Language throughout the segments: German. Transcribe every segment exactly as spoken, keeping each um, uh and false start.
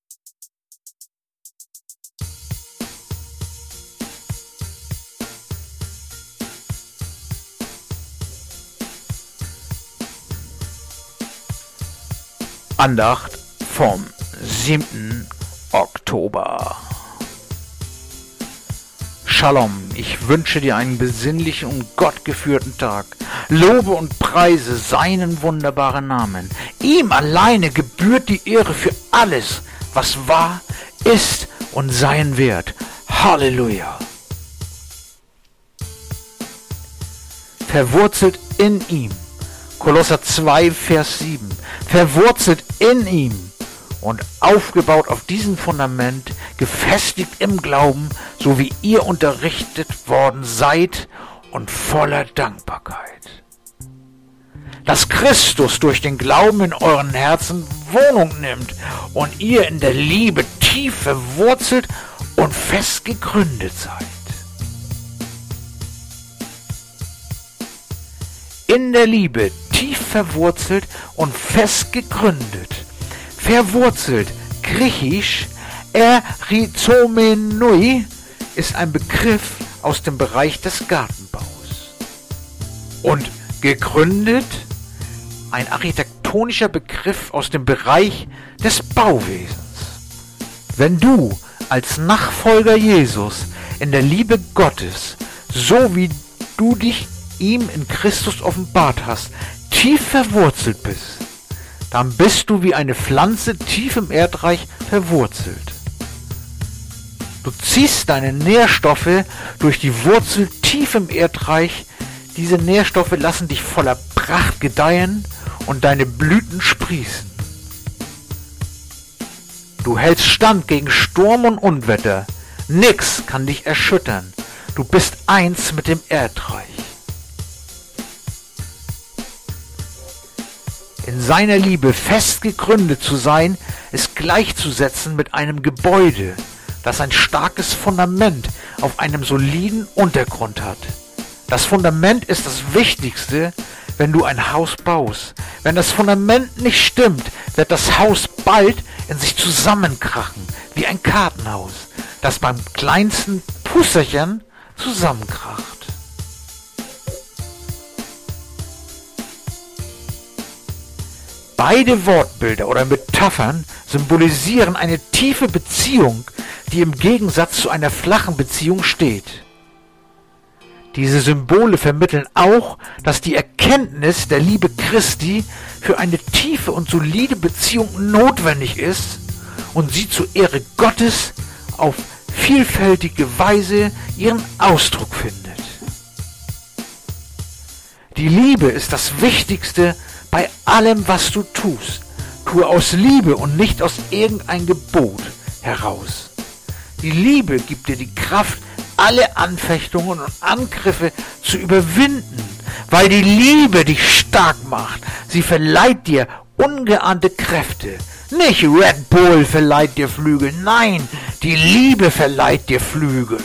Andacht vom siebten Oktober. Shalom, ich wünsche dir einen besinnlichen und gottgeführten Tag. Lobe und preise seinen wunderbaren Namen. Ihm alleine gebührt die Ehre für alles, was war, ist und sein wird. Halleluja. Verwurzelt in ihm. Kolosser zwei, Vers sieben. Verwurzelt in ihm und aufgebaut auf diesem Fundament, gefestigt im Glauben, so wie ihr unterrichtet worden seid und voller Dankbarkeit. Dass Christus durch den Glauben in euren Herzen Wohnung nimmt und ihr in der Liebe tief verwurzelt und fest gegründet seid. In der Liebe tief verwurzelt und fest gegründet. Verwurzelt, griechisch, eryzomenoi, ist ein Begriff aus dem Bereich des Gartenbaus. Und gegründet, ein architektonischer Begriff aus dem Bereich des Bauwesens. Wenn du als Nachfolger Jesus in der Liebe Gottes, so wie du dich ihm in Christus offenbart hast, tief verwurzelt bist, dann bist du wie eine Pflanze tief im Erdreich verwurzelt. Du ziehst deine Nährstoffe durch die Wurzel tief im Erdreich. Diese Nährstoffe lassen dich voller Pracht gedeihen und deine Blüten sprießen. Du hältst stand gegen Sturm und Unwetter. Nix kann dich erschüttern. Du bist eins mit dem Erdreich. In seiner Liebe fest gegründet zu sein, ist gleichzusetzen mit einem Gebäude, das ein starkes Fundament auf einem soliden Untergrund hat. Das Fundament ist das Wichtigste, wenn du ein Haus baust. Wenn das Fundament nicht stimmt, wird das Haus bald in sich zusammenkrachen, wie ein Kartenhaus, das beim kleinsten Pusserchen zusammenkracht. Beide Wortbilder oder Metaphern symbolisieren eine tiefe Beziehung, die im Gegensatz zu einer flachen Beziehung steht. Diese Symbole vermitteln auch, dass die Erkenntnis der Liebe Christi für eine tiefe und solide Beziehung notwendig ist und sie zur Ehre Gottes auf vielfältige Weise ihren Ausdruck findet. Die Liebe ist das Wichtigste bei allem, was du tust. Tue aus Liebe und nicht aus irgendein Gebot heraus. Die Liebe gibt dir die Kraft, alle Anfechtungen und Angriffe zu überwinden, weil die Liebe dich stark macht. Sie verleiht dir ungeahnte Kräfte. Nicht Red Bull verleiht dir Flügel, nein, die Liebe verleiht dir Flügel.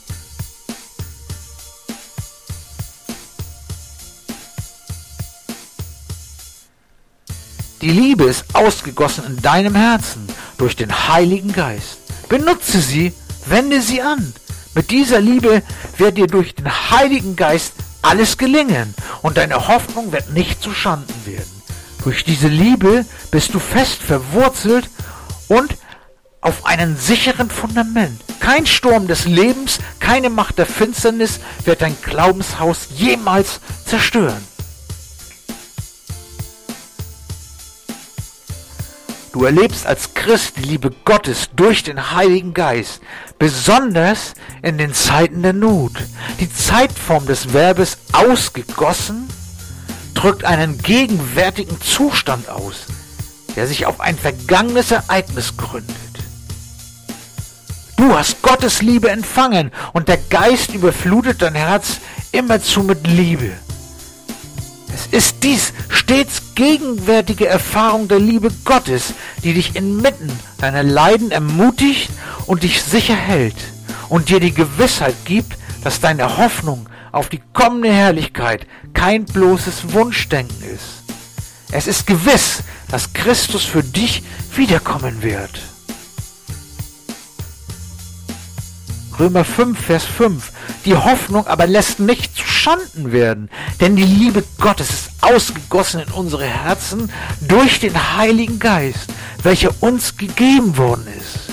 Die Liebe ist ausgegossen in deinem Herzen durch den Heiligen Geist. Benutze sie, wende sie an. Mit dieser Liebe wird dir durch den Heiligen Geist alles gelingen und deine Hoffnung wird nicht zu Schanden werden. Durch diese Liebe bist du fest verwurzelt und auf einem sicheren Fundament. Kein Sturm des Lebens, keine Macht der Finsternis wird dein Glaubenshaus jemals zerstören. Du erlebst als Christ die Liebe Gottes durch den Heiligen Geist, besonders in den Zeiten der Not. Die Zeitform des Verbes ausgegossen drückt einen gegenwärtigen Zustand aus, der sich auf ein vergangenes Ereignis gründet. Du hast Gottes Liebe empfangen und der Geist überflutet dein Herz immerzu mit Liebe. Es ist dies stets gegenwärtige Erfahrung der Liebe Gottes, die dich inmitten deiner Leiden ermutigt und dich sicher hält und dir die Gewissheit gibt, dass deine Hoffnung auf die kommende Herrlichkeit kein bloßes Wunschdenken ist. Es ist gewiss, dass Christus für dich wiederkommen wird. Römer fünf, Vers fünf. Die Hoffnung aber lässt nicht zu Schanden werden, denn die Liebe Gottes ist ausgegossen in unsere Herzen durch den Heiligen Geist, welcher uns gegeben worden ist.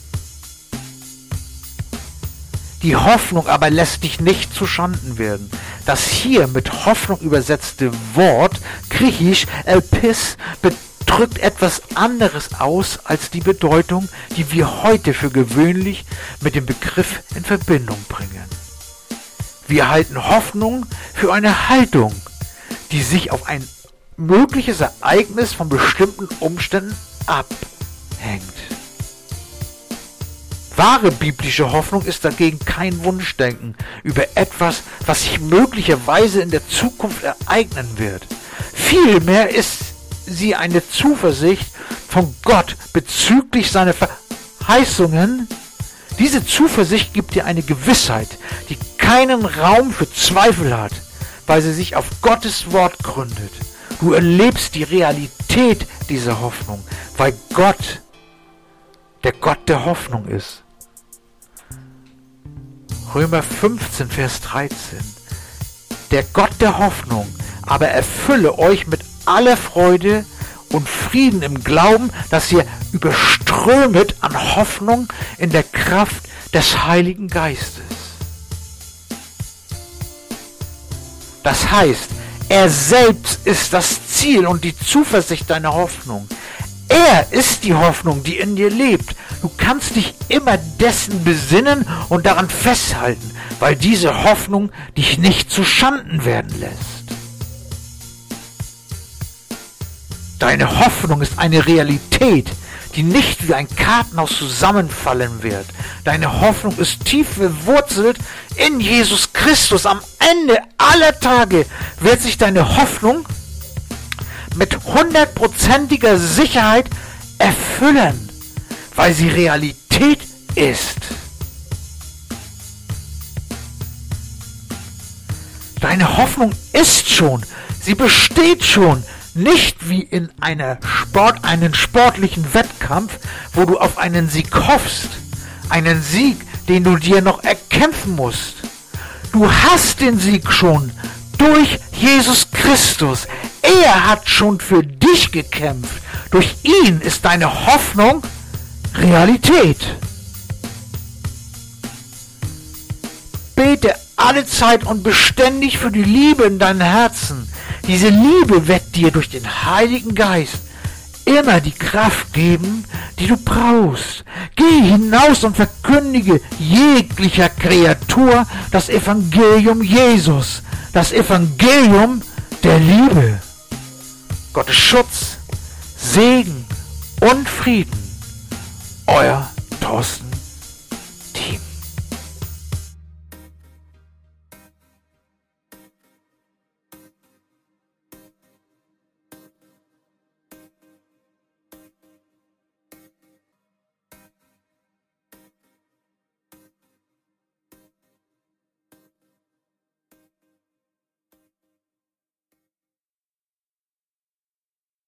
Die Hoffnung aber lässt dich nicht zu Schanden werden. Das hier mit Hoffnung übersetzte Wort, griechisch elpis, drückt etwas anderes aus als die Bedeutung, die wir heute für gewöhnlich mit dem Begriff in Verbindung bringen. Wir halten Hoffnung für eine Haltung, die sich auf ein mögliches Ereignis von bestimmten Umständen abhängt. Wahre biblische Hoffnung ist dagegen kein Wunschdenken über etwas, was sich möglicherweise in der Zukunft ereignen wird. Vielmehr ist sie eine Zuversicht von Gott bezüglich seiner Verheißungen. Diese Zuversicht gibt dir eine Gewissheit, die keinen Raum für Zweifel hat, weil sie sich auf Gottes Wort gründet. Du erlebst die Realität dieser Hoffnung, weil Gott der Gott der Hoffnung ist. Römer fünfzehn, Vers dreizehn. Der Gott der Hoffnung aber erfülle euch mit aller Freude und Frieden im Glauben, dass ihr überströmet an Hoffnung in der Kraft des Heiligen Geistes. Das heißt, er selbst ist das Ziel und die Zuversicht deiner Hoffnung. Er ist die Hoffnung, die in dir lebt. Du kannst dich immer dessen besinnen und daran festhalten, weil diese Hoffnung dich nicht zu Schanden werden lässt. Deine Hoffnung ist eine Realität, die nicht wie ein Kartenhaus zusammenfallen wird. Deine Hoffnung ist tief verwurzelt in Jesus Christus. Am Ende aller Tage wird sich deine Hoffnung mit hundertprozentiger Sicherheit erfüllen, weil sie Realität ist. Deine Hoffnung ist schon, sie besteht schon, nicht wie in einer Sport, einen sportlichen Wettkampf, wo du auf einen Sieg hoffst, einen Sieg, den du dir noch erkämpfen musst. Du hast den Sieg schon durch Jesus Christus. Er hat schon für dich gekämpft. Durch ihn ist deine Hoffnung Realität. Bete alle Zeit und beständig für die Liebe in deinem Herzen. Diese Liebe wird dir durch den Heiligen Geist immer die Kraft geben, die du brauchst. Geh hinaus und verkündige jeglicher Kreatur das Evangelium Jesus, das Evangelium der Liebe. Gottes Schutz, Segen und Frieden. Euer Thorsten